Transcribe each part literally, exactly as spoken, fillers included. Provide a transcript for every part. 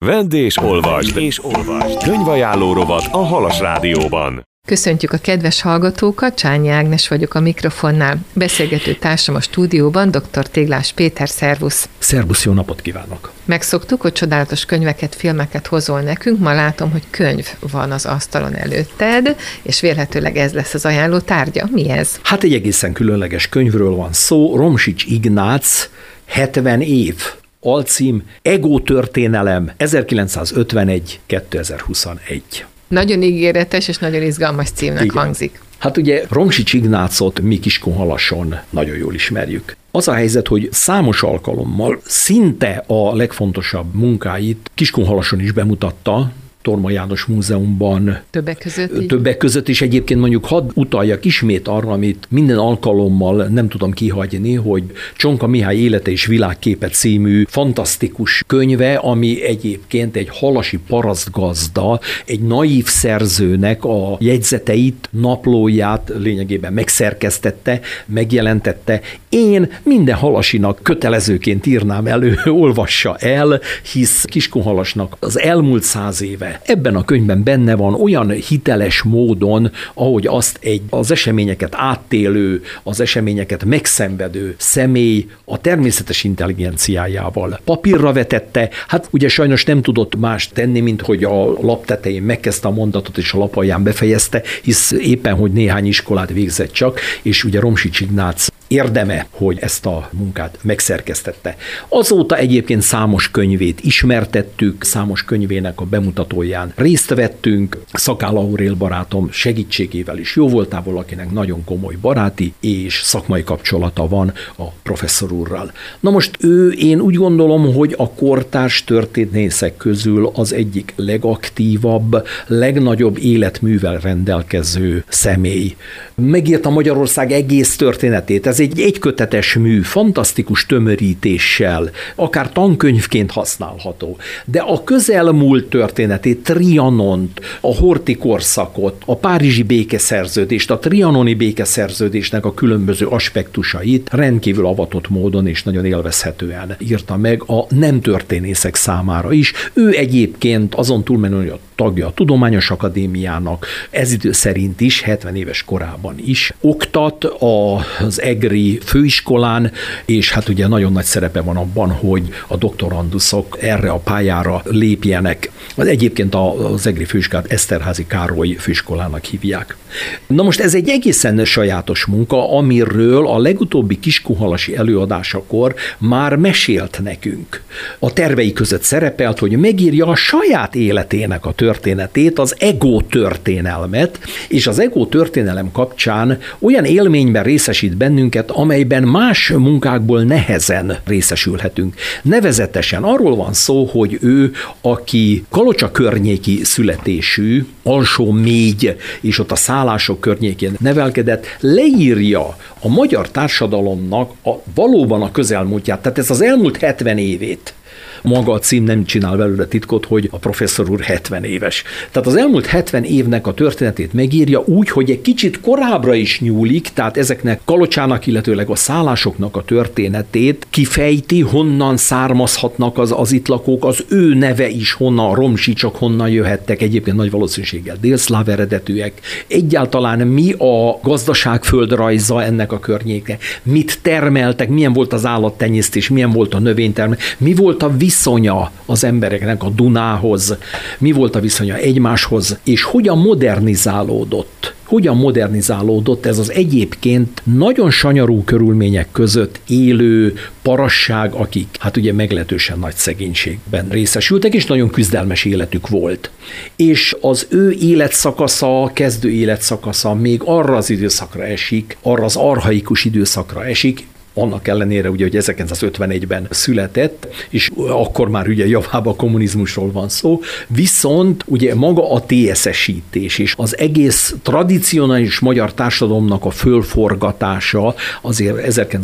Vedd és olvasd, és olvasd. Könyvajánló rovat a Halas Rádióban. Köszöntjük a kedves hallgatókat, Csányi Ágnes vagyok a mikrofonnál. Beszélgető társam a stúdióban, dr. Téglás Péter, szervusz! Szervusz, jó napot kívánok! Megszoktuk, hogy csodálatos könyveket, filmeket hozol nekünk, ma látom, hogy könyv van az asztalon előtted, és vélhetőleg ez lesz az ajánló tárgya. Mi ez? Hát egy egészen különleges könyvről van szó, Romsics Ignác, hetven év. Alcím Ego történelem ezerkilencszázötvenegy kétezer-huszonegy. Nagyon ígéretes és nagyon izgalmas címnek Igen. hangzik. Hát ugye Romsics Ignácot mi Kiskunhalason nagyon jól ismerjük. Az a helyzet, hogy számos alkalommal szinte a legfontosabb munkáit Kiskunhalason is bemutatta, Torma János Múzeumban. Többek között? Többek között is egyébként mondjuk hadd utaljak ismét arra, amit minden alkalommal nem tudom kihagyni, hogy Csonka Mihály Élete és világképe című fantasztikus könyve, ami egyébként egy halasi parasztgazda, egy naív szerzőnek a jegyzeteit, naplóját lényegében megszerkesztette, megjelentette. Én minden halasinak kötelezőként írnám elő, olvassa el, hisz Kiskunhalasnak az elmúlt száz éve ebben a könyvben benne van olyan hiteles módon, ahogy azt egy az eseményeket áttélő, az eseményeket megszenvedő személy a természetes intelligenciájával papírra vetette. Hát ugye sajnos nem tudott mást tenni, mint hogy a lap tetején megkezdte a mondatot, és a lap alján befejezte, hisz éppen, hogy néhány iskolát végzett csak, és ugye Romsics Ignác érdeme, hogy ezt a munkát megszerkesztette. Azóta egyébként számos könyvét ismertettük, számos könyvének a bemutatóján részt vettünk, Szakál Aurél barátom segítségével is jó voltából, akinek nagyon komoly baráti és szakmai kapcsolata van a professzor úrral. Na most ő, én úgy gondolom, hogy a kortárs történészek közül az egyik legaktívabb, legnagyobb életművel rendelkező személy. Megírta Magyarország egész történetét, ez egy egykötetes mű, fantasztikus tömörítéssel, akár tankönyvként használható, de a közelmúlt történetét, Trianont, a horthy korszakot, a párizsi békeszerződést, a trianoni békeszerződésnek a különböző aspektusait rendkívül avatott módon és nagyon élvezhetően írta meg a nem történészek számára is. Ő egyébként azon túlmenően a tagja a Tudományos Akadémiának, ez idő szerint is, hetven éves korában is oktat az egri főiskolán, és hát ugye nagyon nagy szerepe van abban, hogy a doktoranduszok erre a pályára lépjenek. Egyébként az egri főiskolát Eszterházy Károly főiskolának hívják. Na most ez egy egészen sajátos munka, amiről a legutóbbi kiskunhalasi előadásakor már mesélt nekünk. A tervei között szerepelt, hogy megírja a saját életének a történetét, az ego történelmet, és az ego történelem kapcsán olyan élményben részesít bennünket, amelyben más munkákból nehezen részesülhetünk. Nevezetesen arról van szó, hogy ő, aki Kalocsa környéki születésű, Alsó-Mégy, és ott a szállások környékén nevelkedett, leírja a magyar társadalomnak a, valóban a közelmúltját, tehát ez az elmúlt hetven évét. Maga a cím nem csinál belőle titkot, hogy a professzor úr hetven éves. Tehát az elmúlt hetven évnek a történetét megírja úgy, hogy egy kicsit korábbra is nyúlik, tehát ezeknek Kalocsának, illetőleg a szállásoknak a történetét kifejti, honnan származhatnak az, az itt lakók, az ő neve is honnan, a Romsicsok honnan jöhettek, egyébként nagy valószínűséggel délszláv eredetűek. Egyáltalán mi a gazdaságföldrajza ennek a környéke, mit termeltek, milyen volt az állattenyésztés, milyen volt a növénytermelés, mi volt a viszonya az embereknek a Dunához, mi volt a viszonya egymáshoz, és hogyan modernizálódott. Hogyan modernizálódott ez az egyébként nagyon sanyarú körülmények között élő parasság, akik hát ugye meglehetősen nagy szegénységben részesültek, és nagyon küzdelmes életük volt. És az ő életszakasza, kezdő életszakasza még arra az időszakra esik, arra az archaikus időszakra esik, annak ellenére, ugye, hogy ezerkilencszázötvenegyben született, és akkor már ugye javább a kommunizmusról van szó, viszont ugye maga a té es esítés és az egész tradicionális magyar társadalomnak a fölforgatása azért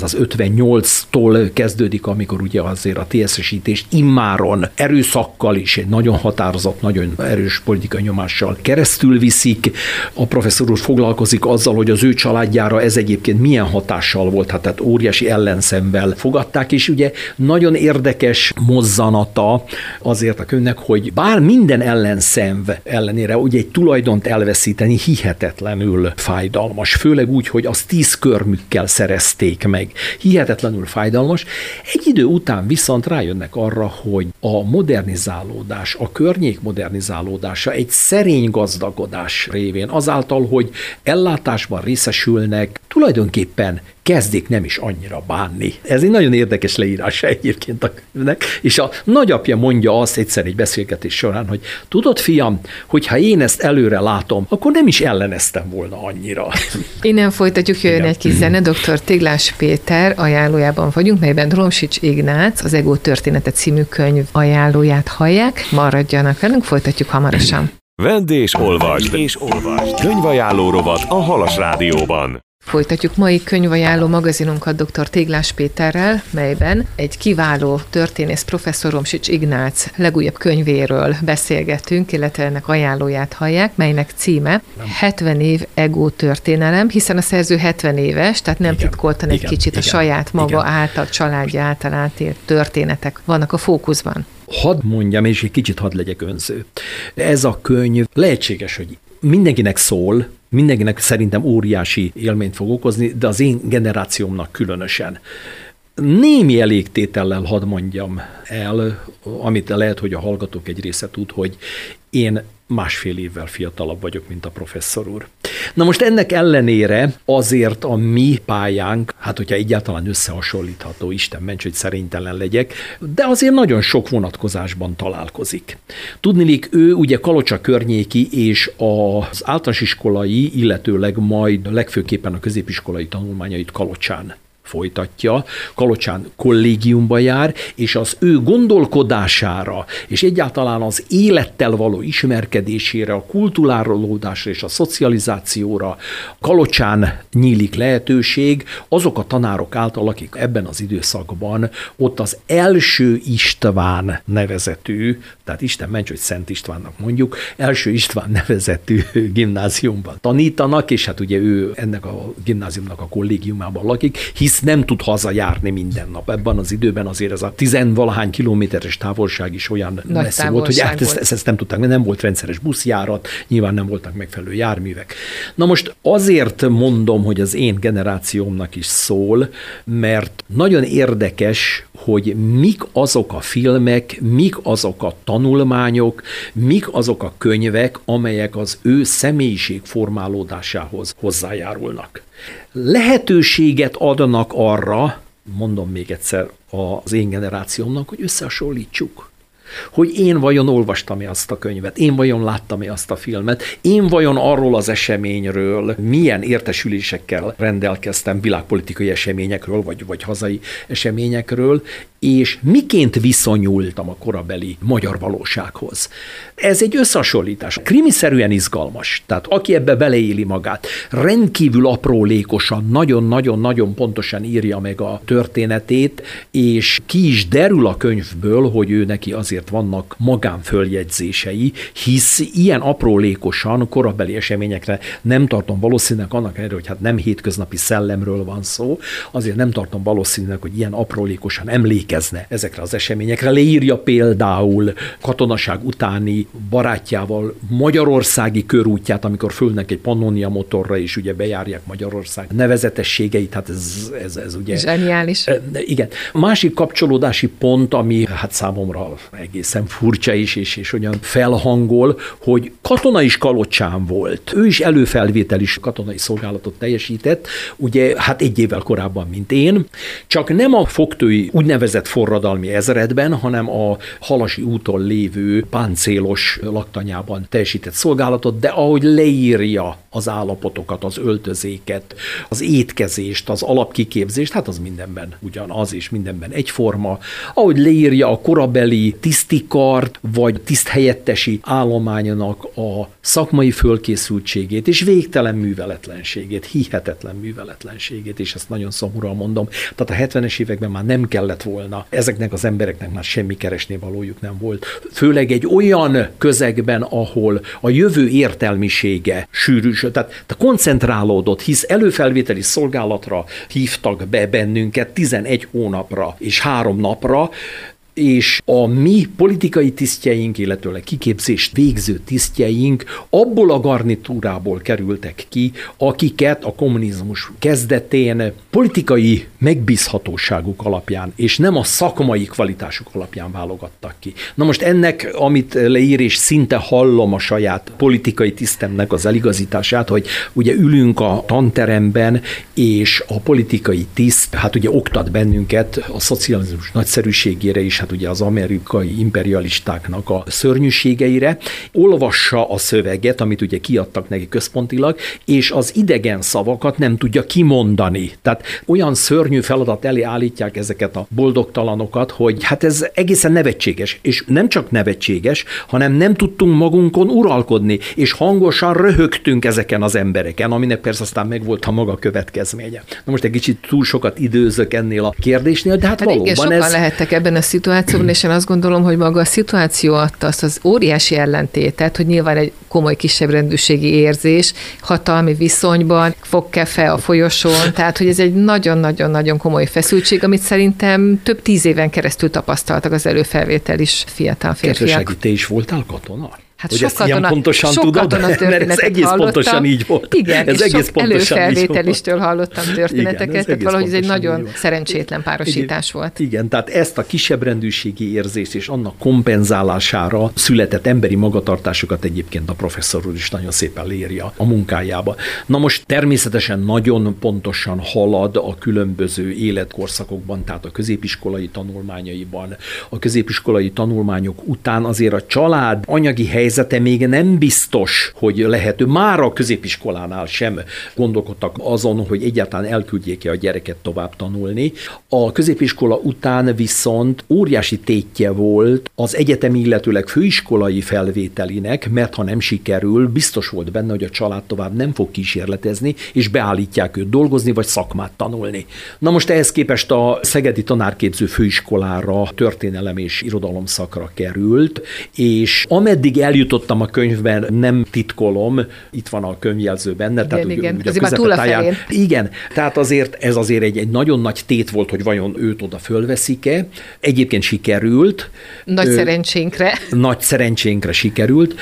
ezerkilencszázötvennyolctól kezdődik, amikor ugye azért a té es esítést immáron erőszakkal is egy nagyon határozott, nagyon erős politikai nyomással keresztül viszik. A professzor úr foglalkozik azzal, hogy az ő családjára ez egyébként milyen hatással volt, hát tehát óriási óriási ellenszemvel fogadták, és ugye nagyon érdekes mozzanata azért a könyvnek, hogy bár minden ellenszenv ellenére ugye egy tulajdont elveszíteni hihetetlenül fájdalmas, főleg úgy, hogy azt tíz körmükkel szerezték meg. Hihetetlenül fájdalmas. Egy idő után viszont rájönnek arra, hogy a modernizálódás, a környék modernizálódása egy szerény gazdagodás révén, azáltal, hogy ellátásban részesülnek, tulajdonképpen kezdik nem is annyira bánni. Ez egy nagyon érdekes leírása egyébként a könyvnek, és a nagyapja mondja azt egyszer egy beszélgetés során, hogy tudod, fiam, hogyha én ezt előre látom, akkor nem is elleneztem volna annyira. Innen folytatjuk, jöjjön egy kis zene, dr. Téglás Péter ajánlójában vagyunk, melyben Dromsics Ignác az Ego története című könyv ajánlóját hallják. Maradjanak velünk, folytatjuk hamarosan. Vedd és olvasd, és olvasd. Könyvajánló rovat a Halas Rádióban. Folytatjuk mai könyvajánló magazinunkat dr. Téglás Péterrel, melyben egy kiváló történész professzor Dromsics Ignác legújabb könyvéről beszélgetünk, illetve ennek ajánlóját hallják, melynek címe hetven év ego történelem, hiszen a szerző hetven éves, tehát nem igen, titkoltan egy igen, kicsit igen, a saját maga igen. által, családja által átélt történetek vannak a fókuszban. Hadd mondjam, és egy kicsit hadd legyek önző. Ez a könyv lehetséges, hogy mindenkinek szól, mindenkinek szerintem óriási élményt fog okozni, de az én generációmnak különösen. Némi elégtétellel hadd mondjam el, amit lehet, hogy a hallgatók egy része tud, hogy én másfél évvel fiatalabb vagyok, mint a professzor úr. Na most ennek ellenére azért a mi pályánk, hát hogyha egyáltalán összehasonlítható, Isten ments, hogy szerénytelen legyek, de azért nagyon sok vonatkozásban találkozik. Tudniillik, ő ugye Kalocsa környéki és az általános iskolai, illetőleg majd legfőképpen a középiskolai tanulmányait Kalocsán folytatja, Kalocsán kollégiumba jár, és az ő gondolkodására, és egyáltalán az élettel való ismerkedésére, a kulturálódásra és a szocializációra Kalocsán nyílik lehetőség azok a tanárok által, akik ebben az időszakban ott az első István nevezetű, tehát Isten ments, hogy Szent Istvánnak mondjuk, első István nevezetű gimnáziumban tanítanak, és hát ugye ő ennek a gimnáziumnak a kollégiumában lakik, hisz nem tud hazajárni minden nap. Ebben az időben azért ez a tizenvalahány kilométeres távolság is olyan nagy messzi volt, hogy hát ezt, ezt, ezt nem tudták, mert nem volt rendszeres buszjárat, nyilván nem voltak megfelelő járművek. Na most azért mondom, hogy az én generációmnak is szól, mert nagyon érdekes, hogy mik azok a filmek, mik azok a tanulmányok, mik azok a könyvek, amelyek az ő személyiség formálódásához hozzájárulnak. Lehetőséget adnak arra, mondom még egyszer az én generációmnak, hogy összehasonlítsuk. Hogy én vajon olvastam-e azt a könyvet, én vajon láttam-e azt a filmet, én vajon arról az eseményről milyen értesülésekkel rendelkeztem, világpolitikai eseményekről, vagy, vagy hazai eseményekről, és miként viszonyultam a korabeli magyar valósághoz. Ez egy összehasonlítás. Krimiszerűen izgalmas, tehát aki ebbe beleéli magát, rendkívül aprólékosan, nagyon-nagyon-nagyon pontosan írja meg a történetét, és ki is derül a könyvből, hogy ő neki azért vannak magánföljegyzései, hisz ilyen aprólékosan korabeli eseményekre nem tartom valószínűleg, annak ellenére, hogy hát nem hétköznapi szellemről van szó, azért nem tartom valószínűleg, hogy ilyen aprólékosan emlékezne ezekre az eseményekre. Leírja például katonaság utáni barátjával magyarországi körútját, amikor fölnek egy Pannonia motorra, és ugye bejárják Magyarország nevezetességeit, hát ez, ez, ez ugye... Zseniális. Igen. Másik kapcsolódási pont, ami hát számomra egészen furcsa is, és, és olyan felhangol, hogy katona is Kalocsán volt. Ő is előfelvétel is katonai szolgálatot teljesített, ugye hát egy évvel korábban, mint én, csak nem a fogtői úgynevezett forradalmi ezredben, hanem a Halasi úton lévő páncélos laktanyában teljesített szolgálatot, de ahogy leírja az állapotokat, az öltözéket, az étkezést, az alapkiképzést, hát az mindenben ugyanaz, és mindenben egyforma. Ahogy leírja a korabeli tisztikart, vagy tiszthelyettesi állománynak a szakmai fölkészültségét, és végtelen műveletlenségét, hihetetlen műveletlenségét, és ezt nagyon szomorúan mondom. Tehát a hetvenes években már nem kellett volna, ezeknek az embereknek már semmi keresnivalójuk nem volt. Főleg egy olyan közegben, ahol a jövő értelmisége sűrű, külső, tehát koncentrálódott, hisz előfelvételi szolgálatra hívtak be bennünket tizenegy hónapra és három napra, és a mi politikai tisztjeink, illetőleg kiképzést végző tisztjeink abból a garnitúrából kerültek ki, akiket a kommunizmus kezdetén politikai megbízhatóságuk alapján, és nem a szakmai kvalitásuk alapján válogattak ki. Na most ennek, amit leír, és szinte hallom a saját politikai tisztemnek az eligazítását, hogy ugye ülünk a tanteremben, és a politikai tiszt, hát ugye oktat bennünket a szocializmus nagyszerűségére is, hát ugye az amerikai imperialistáknak a szörnyűségeire, olvassa a szöveget, amit ugye kiadtak neki központilag, és az idegen szavakat nem tudja kimondani. Tehát olyan szörnyű feladat elé állítják ezeket a boldogtalanokat, hogy hát ez egészen nevetséges. És nem csak nevetséges, hanem nem tudtunk magunkon uralkodni, és hangosan röhögtünk ezeken az embereken, aminek persze aztán megvolt a maga következménye. Na most egy kicsit túl sokat időzök ennél a kérdésnél, de hát, hát valóban igen, ez... sokan lehettek ebben a szituációban, és én azt gondolom, hogy maga a szituáció adta azt az óriási ellentétet, hogy nyilván egy komoly kisebbrendűségi érzés, hatalmi viszonyban, fogkefe a folyosón, tehát hogy ez egy nagyon-nagyon-nagyon komoly feszültség, amit szerintem több tíz éven keresztül tapasztaltak az előfelvétel is fiatal férfiak. Kedves, te is voltál katona? Hát hogy sok ezt katona, ilyen pontosan sok tudod, mert ez egész hallottam. Pontosan így volt. Igen, ez és egész sok előfelvételistől volt. hallottam történeteket, Igen, ez tehát valahogy ez egy nagyon volt. szerencsétlen párosítás igen, volt. Igen, tehát ezt a kisebbrendűségi érzést és annak kompenzálására született emberi magatartásokat egyébként a professzor úr is nagyon szépen leírja a munkájába. Na most természetesen nagyon pontosan halad a különböző életkorszakokban, tehát a középiskolai tanulmányaiban, a középiskolai tanulmányok után azért a család anyagi helyzete még nem biztos, hogy lehető. Már a középiskolánál sem gondolkodtak azon, hogy egyáltalán elküldjék-e a gyereket tovább tanulni. A középiskola után viszont óriási tétje volt az egyetemi, illetőleg főiskolai felvételinek, mert ha nem sikerül, biztos volt benne, hogy a család tovább nem fog kísérletezni, és beállítják őt dolgozni, vagy szakmát tanulni. Na most ehhez képest a Szegedi Tanárképző Főiskolára történelem és irodalom szakra került, és ameddig eljutottam a könyvben, nem titkolom, itt van a könyvjelző benne, igen, tehát igen. ugye, ugye a közepetáján. Igen, tehát azért ez azért egy, egy nagyon nagy tét volt, hogy vajon őt oda fölveszik-e. Egyébként sikerült. Nagy Ö, szerencsénkre. Nagy szerencsénkre sikerült,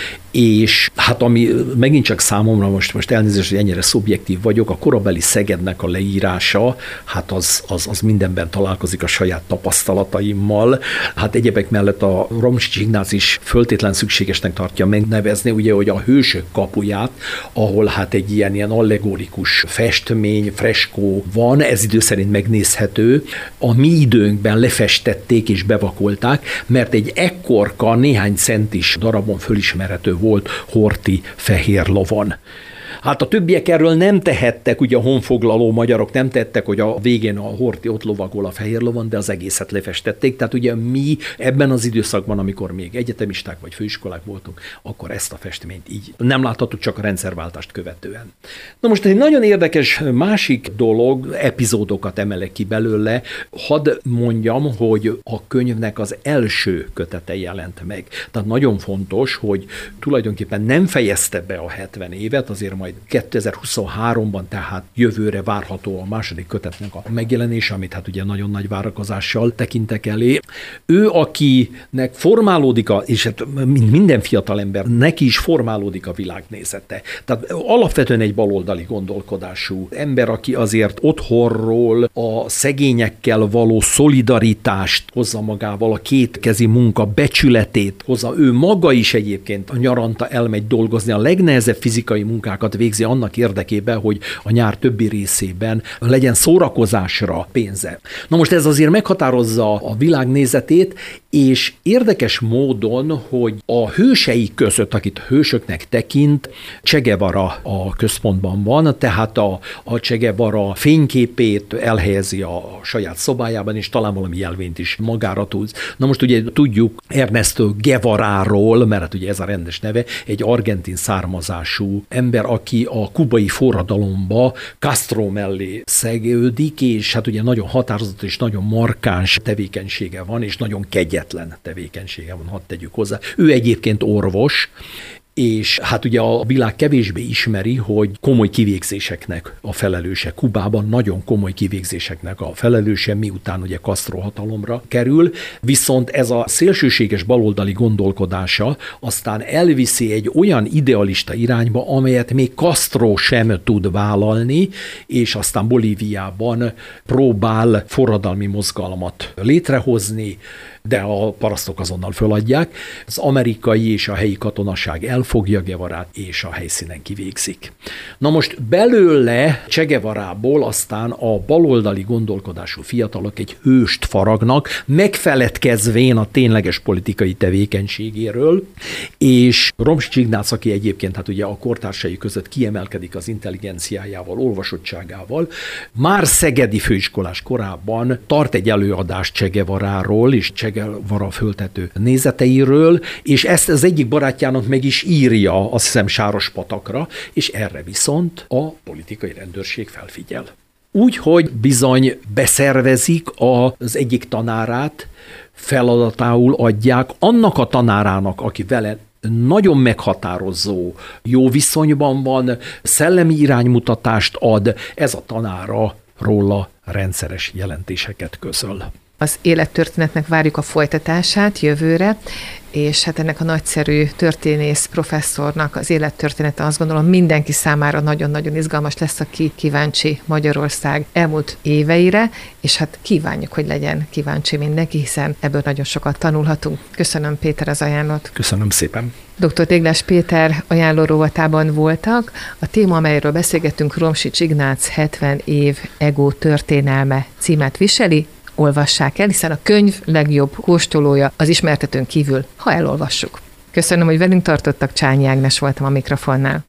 és hát ami megint csak számomra most, most elnézést, hogy ennyire szubjektív vagyok, a korabeli Szegednek a leírása, hát az, az, az mindenben találkozik a saját tapasztalataimmal. Hát egyebek mellett a Romsics Ignác is föltétlen szükségesnek tartja megnevezni, ugye, hogy a Hősök kapuját, ahol hát egy ilyen, ilyen allegorikus festmény, freskó van, ez idő szerint megnézhető. A mi időnkben lefestették és bevakolták, mert egy ekkorka néhány centis darabon fölismerhető volt Horthy fehér lovon. Hát a többiek erről nem tehettek, ugye a honfoglaló magyarok nem tettek, hogy a végén a Horthy ott lovagol a fehér lovon, de az egészet lefestették. Tehát ugye mi ebben az időszakban, amikor még egyetemisták vagy főiskolák voltunk, akkor ezt a festményt így nem láthattuk, csak a rendszerváltást követően. Na most egy nagyon érdekes másik dolog, epizódokat emelek ki belőle. Hadd mondjam, hogy a könyvnek az első kötete jelent meg. Tehát nagyon fontos, hogy tulajdonképpen nem fejezte be a hetven évet, azért majd kétezer-huszonháromban, tehát jövőre várható a második kötetnek a megjelenése, amit hát ugye nagyon nagy várakozással tekintek elé. Ő, akinek formálódik, a, és hát minden fiatal ember, neki is formálódik a világnézete. Tehát alapvetően egy baloldali gondolkodású ember, aki azért otthonról a szegényekkel való szolidaritást hozza magával, a kétkezi munka becsületét hozza. Ő maga is egyébként a nyaranta elmegy dolgozni, a legnehezebb fizikai munkákat végzi annak érdekében, hogy a nyár többi részében legyen szórakozásra pénze. Na most ez azért meghatározza a világnézetét, és érdekes módon, hogy a hősei között, akit hősöknek tekint, Che Guevara a központban van, tehát a, a Che Guevara fényképét elhelyezi a saját szobájában, és talán valami jelvényt is magára tud. Na most ugye tudjuk Ernesto Guevaráról, mert hát ugye ez a rendes neve, egy argentin származású ember, aki a kubai forradalomba Castro mellé szegődik, és hát ugye nagyon határozott és nagyon markáns tevékenysége van, és nagyon kegyetlen tevékenysége van, hadd tegyük hozzá. Ő egyébként orvos, és hát ugye a világ kevésbé ismeri, hogy komoly kivégzéseknek a felelőse. Kubában nagyon komoly kivégzéseknek a felelőse, miután ugye Castro hatalomra kerül, viszont ez a szélsőséges baloldali gondolkodása aztán elviszi egy olyan idealista irányba, amelyet még Castro sem tud vállalni, és aztán Bolíviában próbál forradalmi mozgalmat létrehozni, de a parasztok azonnal föladják. Az amerikai és a helyi katonaság elfogja Guevarát, és a helyszínen kivégzik. Na most belőle Che Guevarából aztán a baloldali gondolkodású fiatalok egy hőst faragnak, megfeledkezvén a tényleges politikai tevékenységéről, és Romsics Ignác, aki egyébként hát ugye a kortársai között kiemelkedik az intelligenciájával, olvasottságával, már szegedi főiskolás korában tart egy előadást Che Guevaráról, és Che Guevara föltető nézeteiről, és ezt az egyik barátjának meg is írja, azt hiszem, Sárospatakra, és erre viszont a politikai rendőrség felfigyel. Úgy, hogy bizony beszervezik az egyik tanárát, feladatául adják annak a tanárának, aki vele nagyon meghatározó, jó viszonyban van, szellemi iránymutatást ad, ez a tanára róla rendszeres jelentéseket közöl. Az élettörténetnek várjuk a folytatását jövőre, és hát ennek a nagyszerű történész professzornak az élettörténete, azt gondolom, mindenki számára nagyon-nagyon izgalmas lesz, aki kíváncsi Magyarország elmúlt éveire, és hát kívánjuk, hogy legyen kíváncsi mindenki, hiszen ebből nagyon sokat tanulhatunk. Köszönöm, Péter, az ajánlót. Köszönöm szépen. doktor Téglás Péter ajánló rovatában voltak. A téma, amelyről beszélgettünk, Romsics Ignác hetven év ego történelme címet viseli. Olvassák el, hiszen a könyv legjobb kóstolója az ismertetőn kívül, ha elolvassuk. Köszönöm, hogy velünk tartottak, Csányi Ágnes voltam a mikrofonnál.